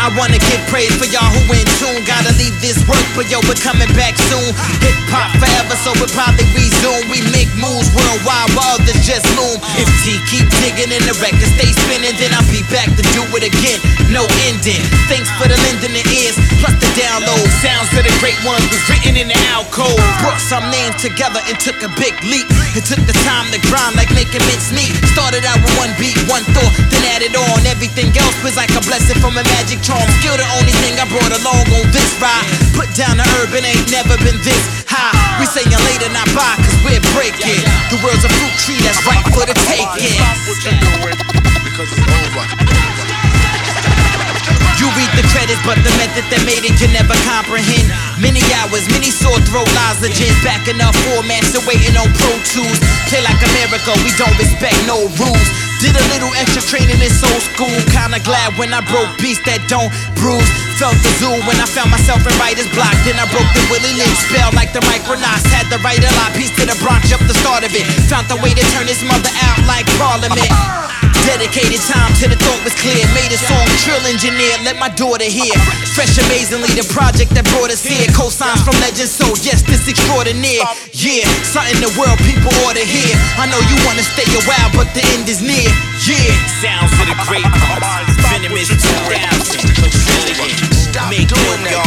I wanna give praise for y'all who in tune. Gotta leave this work, but yo, we're coming back soon. Hip hop forever, so we'll probably resume. We make moves worldwide while others just loom. If T keep digging and the record stay spinning, then I'll be back to do it again. No ending. Thanks for the lending the ears, plus the download. Sounds of the great ones was written in the alcove. Brought some names together and took a big leap. It took the time to grind like making mincemeat. Started out with one beat, one thought, then added on. Everything else was like a blessing from a magic charm. Still the only thing I brought along on this ride. Put down the urban, ain't never been this high. We saying later, not buy, cause we're breaking. The world's a fruit tree that's ripe for the taking. Stop what you're doing, because it's over. You read the credits, but the method that made it you never comprehend. Many hours, many sore throat lozenges. Backing up formats and waiting on Pro Tools. Play like America, we don't respect no rules. Did a little extra training in soul school. Kinda glad when I broke beats that don't bruise. Felt the zoo when I found myself in writer's block. Then I broke the Willie Lynch spell like the Micronauts. Had to write a lot, piece to the Bronx up the start of it. Found the way to turn this mother out like Parliament. Dedicated time till the thought was clear. Made a song, trill engineer, let my daughter hear. Fresh amazingly, the project that brought us here. Co-signs from legends, so yes, this extraordinaire. Yeah, something the world people ought to hear. I know you wanna stay a while, but the end is near. Yeah, sounds of the great ones. Venomous 2000, trillion. Make doing y'all.